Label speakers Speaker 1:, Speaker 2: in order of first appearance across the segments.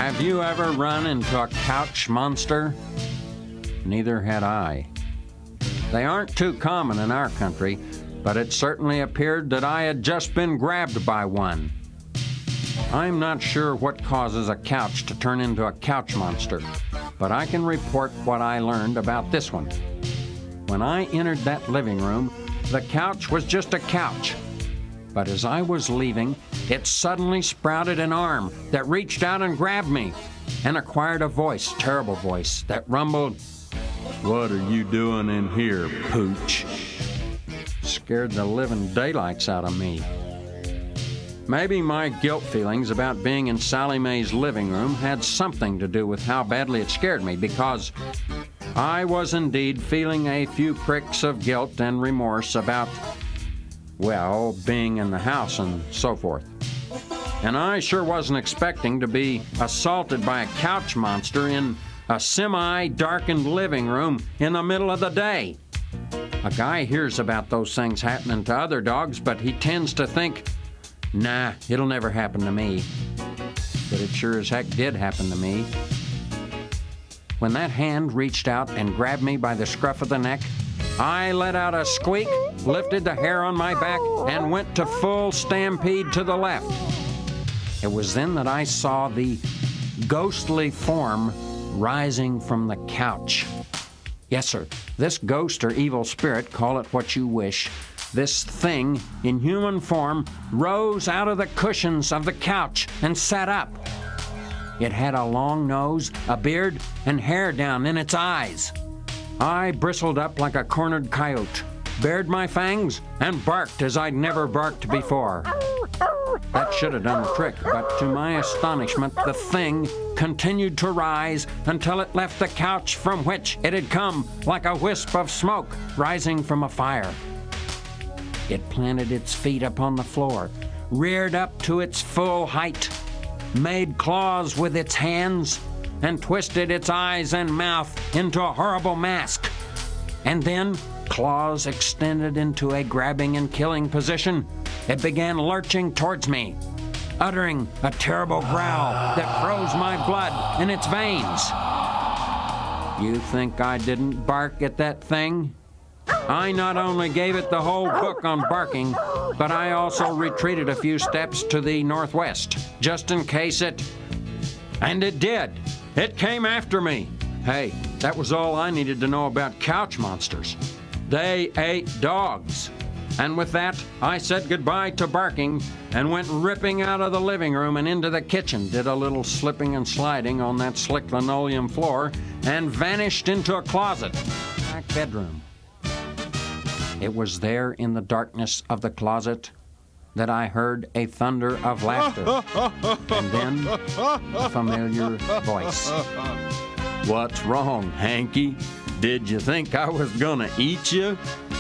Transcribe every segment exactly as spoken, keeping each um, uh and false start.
Speaker 1: Have you ever run into a couch monster? Neither had I. They aren't too common in our country, but it certainly appeared that I had just been grabbed by one. I'm not sure what causes a couch to turn into a couch monster, but I can report what I learned about this one. When I entered that living room, the couch was just a couch. But as I was leaving, it suddenly sprouted an arm that reached out and grabbed me and acquired a voice, terrible voice, that rumbled, "What are you doing in here, pooch?" Scared the living daylights out of me. Maybe my guilt feelings about being in Sally Mae's living room had something to do with how badly it scared me, because I was indeed feeling a few pricks of guilt and remorse about, well, being in the house and so forth. And I sure wasn't expecting to be assaulted by a couch monster in a semi-darkened living room in the middle of the day. A guy hears about those things happening to other dogs, but he tends to think, nah, it'll never happen to me. But it sure as heck did happen to me. When that hand reached out and grabbed me by the scruff of the neck, I let out a squeak, lifted the hair on my back, and went to full stampede to the left. It was then that I saw the ghostly form rising from the couch. Yes, sir, this ghost or evil spirit, call it what you wish, this thing in human form rose out of the cushions of the couch and sat up. It had a long nose, a beard, and hair down in its eyes. I bristled up like a cornered coyote, bared my fangs, and barked as I'd never barked before. That should have done the trick, but to my astonishment, the thing continued to rise until it left the couch from which it had come like a wisp of smoke rising from a fire. It planted its feet upon the floor, reared up to its full height, made claws with its hands, and twisted its eyes and mouth into a horrible mask. And then, claws extended into a grabbing and killing position, it began lurching towards me, uttering a terrible growl that froze my blood in its veins. You think I didn't bark at that thing? I not only gave it the whole book on barking, but I also retreated a few steps to the northwest, just in case it... And it did. It came after me. Hey, that was all I needed to know about couch monsters. They ate dogs. And with that, I said goodbye to barking and went ripping out of the living room and into the kitchen, did a little slipping and sliding on that slick linoleum floor, and vanished into a closet, back bedroom. It was there in the darkness of the closet that I heard a thunder of laughter, and then a familiar voice. What's wrong, Hanky? Did you think I was gonna eat you?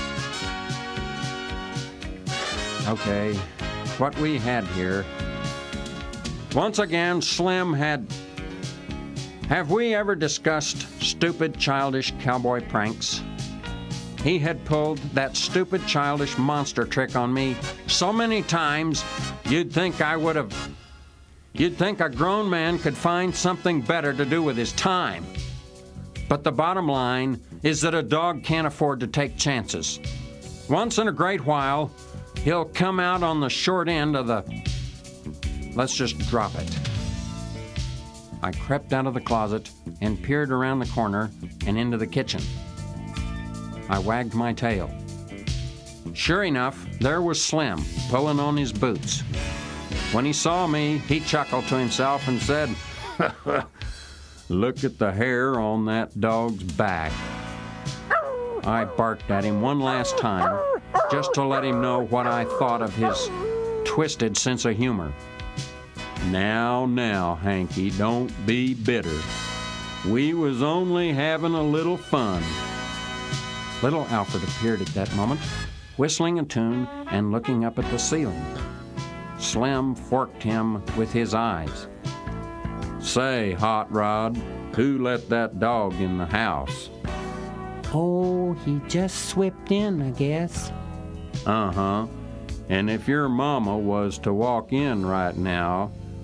Speaker 1: Okay, what we had here. Once again, Slim had... Have we ever discussed stupid, childish cowboy pranks? He had pulled that stupid, childish monster trick on me so many times, you'd think I would have... You'd think a grown man could find something better to do with his time. But the bottom line is that a dog can't afford to take chances. Once in a great while, he'll come out on the short end of the... Let's just drop it. I crept out of the closet and peered around the corner and into the kitchen. I wagged my tail. Sure enough, there was Slim, pulling on his boots. When he saw me, he chuckled to himself and said, "Look at the hair on that dog's back." I barked at him one last time, just to let him know what I thought of his twisted sense of humor. "Now, now, Hanky, don't be bitter. We was only having a little fun." Little Alfred appeared at that moment, whistling a tune and looking up at the ceiling. Slim forked him with his eyes. "Say, Hot Rod, who let that dog in the house?"
Speaker 2: "Oh, he just slipped in, I guess."
Speaker 1: "Uh-huh. And if your mama was to walk in right now,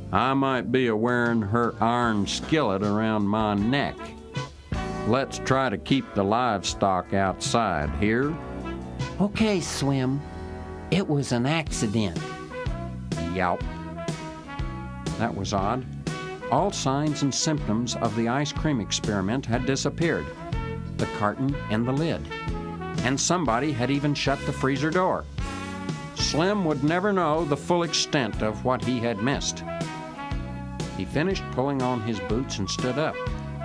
Speaker 1: I might be a-wearing her iron skillet around my neck. Let's try to keep the livestock outside here.
Speaker 2: Okay, Slim. It was an accident.
Speaker 1: Yelp. That was odd. All signs and symptoms of the ice cream experiment had disappeared. The carton and the lid. And somebody had even shut the freezer door. Slim would never know the full extent of what he had missed. He finished pulling on his boots and stood up.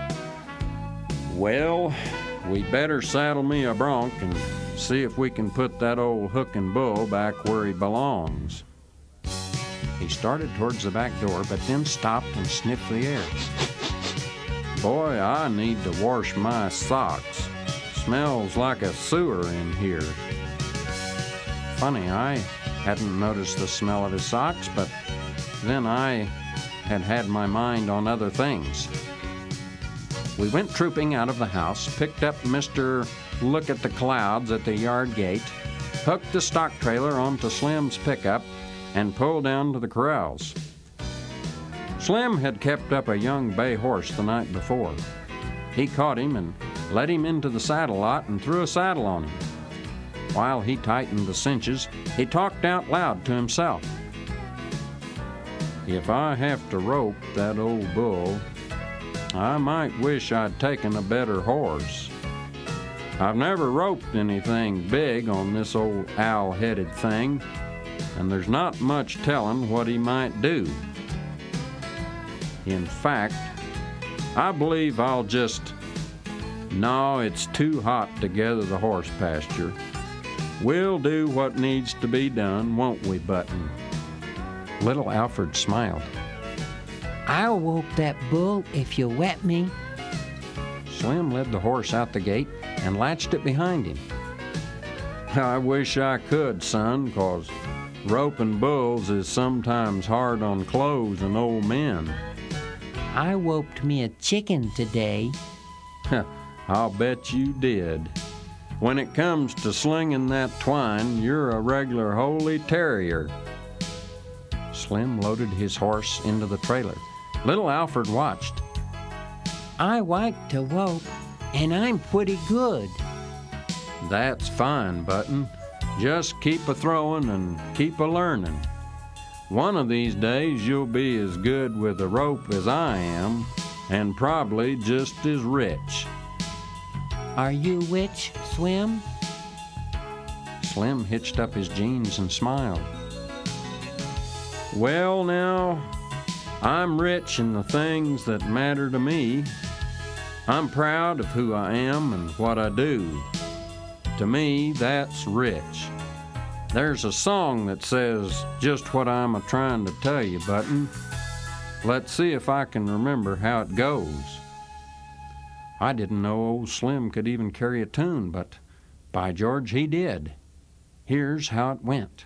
Speaker 1: Well, we better saddle me a bronc and see if we can put that old hook and bull back where he belongs. He started towards the back door, but then stopped and sniffed the air. Boy, I need to wash my socks. Smells like a sewer in here. Funny, I hadn't noticed the smell of his socks, but then I had had my mind on other things. We went trooping out of the house, picked up Mister Look at the Clouds at the yard gate, hooked the stock trailer onto Slim's pickup, and pulled down to the corrals. Slim had kept up a young bay horse the night before. He caught him and led him into the saddle lot and threw a saddle on him. While he tightened the cinches, he talked out loud to himself. If I have to rope that old bull, I might wish I'd taken a better horse. I've never roped anything big on this old owl-headed thing, and there's not much telling what he might do. In fact, I believe I'll just... No, it's too hot to gather the horse pasture. We'll do what needs to be done, won't we, Button? Little Alfred smiled.
Speaker 2: I'll whoop that bull if you wet me.
Speaker 1: Slim led the horse out the gate and latched it behind him. I wish I could, son, 'cause roping bulls is sometimes hard on clothes and old men.
Speaker 2: I whooped me a chicken today.
Speaker 1: I'll bet you did. When it comes to slinging that twine, you're a regular holy terrier. Slim loaded his horse into the trailer. Little Alfred watched.
Speaker 2: I like to whoop, and I'm pretty good.
Speaker 1: That's fine, Button. Just keep a-throwing and keep a-learning. One of these days you'll be as good with a rope as I am, and probably just as rich.
Speaker 2: Are you rich, Slim?
Speaker 1: Slim hitched up his jeans and smiled. Well, now, I'm rich in the things that matter to me. I'm proud of who I am and what I do. To me, that's rich. There's a song that says just what I'm a-trying to tell you, Button. Let's see if I can remember how it goes. I didn't know old Slim could even carry a tune, but by George, he did. Here's how it went.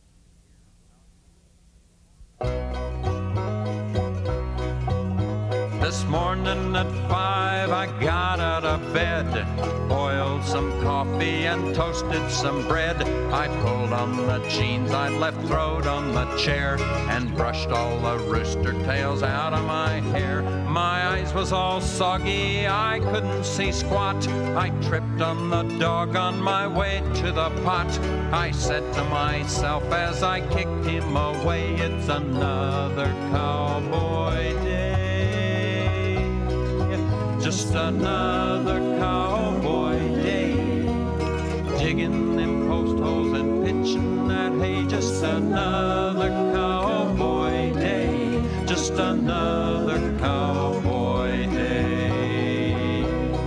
Speaker 1: This morning at five I got out of bed, boiled some coffee and toasted some bread. I pulled on the jeans I'd left throwed on the chair and brushed all the rooster tails out of my hair. My eyes was all soggy, I couldn't see squat. I tripped on the dog on my way to the pot. I said to myself as I kicked him away, it's another cowboy day. Just another cowboy day, digging them post holes and pitching that hay. Just another cowboy day, just another cowboy day.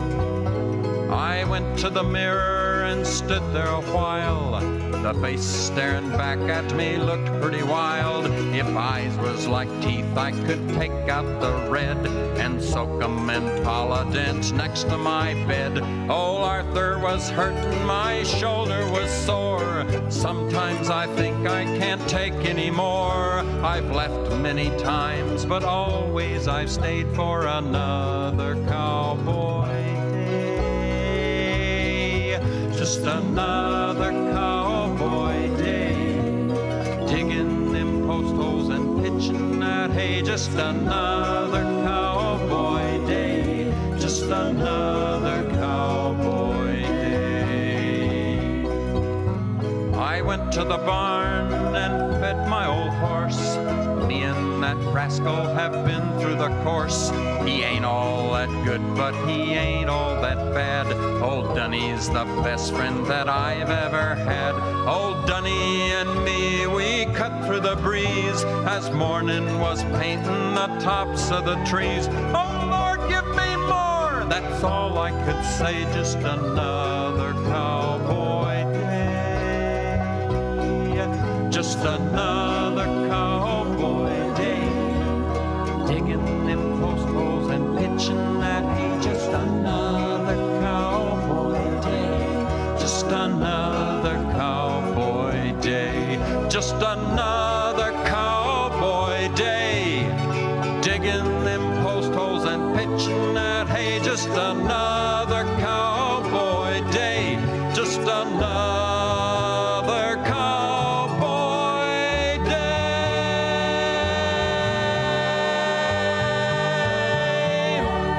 Speaker 1: I went to the mirror and stood there a while. The face staring back at me looked pretty wild. If eyes was like teeth, I could take out the red and soak 'em in Polident next to my bed. Old Arthur was hurting, my shoulder was sore. Sometimes I think I can't take any more. I've left many times, but always I've stayed for another cowboy day. Just another cowboy day, digging them post holes and pitching that hay. just another cowboy day, just another cowboy day. I went to the barn and fed my old horse. Me and that rascal have been through the course. He ain't all that good, but he ain't all that bad. Old Dunny's the best friend that I've ever had. Old Dunny and me, we cut through the breeze as morning was painting the tops of the trees. Oh Lord, give me more, that's all I could say. Just another cowboy day, just another cowboy day. Digging them post holes and pitching that hay. Just another cowboy day, just another cowboy day, just another cowboy day. Digging them post holes and pitching that hay. Just another cowboy day, just another cowboy day.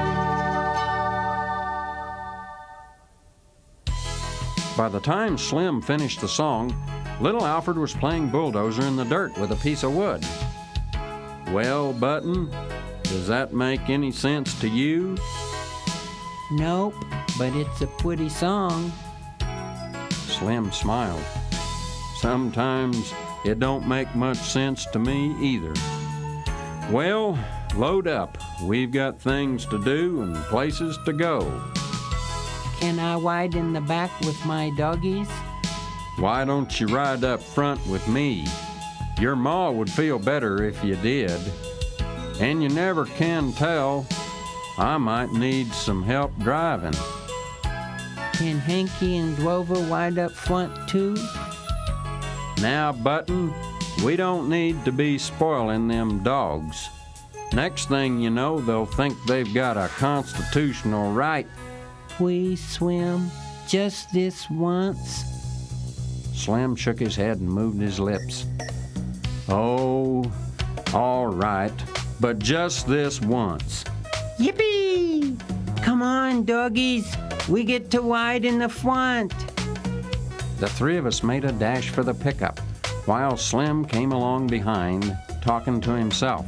Speaker 1: By the time Slim finished the song, little Alfred was playing bulldozer in the dirt with a piece of wood. Well, Button, does that make any sense to you?
Speaker 2: Nope, but it's a pretty song.
Speaker 1: Slim smiled. Sometimes it don't make much sense to me either. Well, load up. We've got things to do and places to go.
Speaker 2: Can I ride in the back with my doggies?
Speaker 1: Why don't you ride up front with me? Your ma would feel better if you did. And you never can tell. I might need some help driving.
Speaker 2: Can Hanky and Grover ride up front too?
Speaker 1: Now, Button, we don't need to be spoiling them dogs. Next thing you know, they'll think they've got a constitutional right.
Speaker 2: Please, Slim, just this once.
Speaker 1: Slim shook his head and moved his lips. Oh, all right, but just this once.
Speaker 2: Yippee! Come on, doggies. We get to ride in the front.
Speaker 1: The three of us made a dash for the pickup, while Slim came along behind, talking to himself.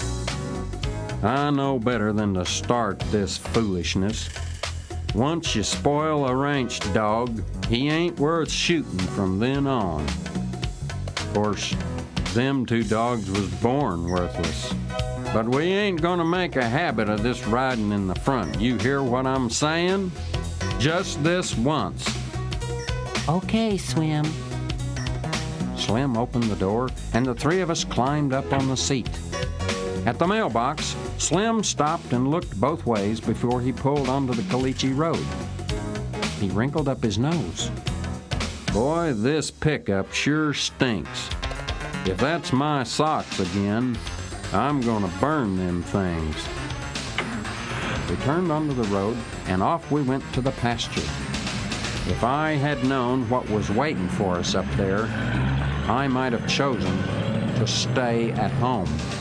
Speaker 1: I know better than to start this foolishness. Once you spoil a ranch dog, he ain't worth shooting from then on. Of course, them two dogs was born worthless. But we ain't gonna make a habit of this riding in the front. You hear what I'm saying? Just this once.
Speaker 2: Okay, Slim.
Speaker 1: Slim opened the door, and the three of us climbed up on the seat. At the mailbox, Slim stopped and looked both ways before he pulled onto the Caliche Road. He wrinkled up his nose. Boy, this pickup sure stinks. If that's my socks again, I'm gonna burn them things. We turned onto the road, and off we went to the pasture. If I had known what was waiting for us up there, I might have chosen to stay at home.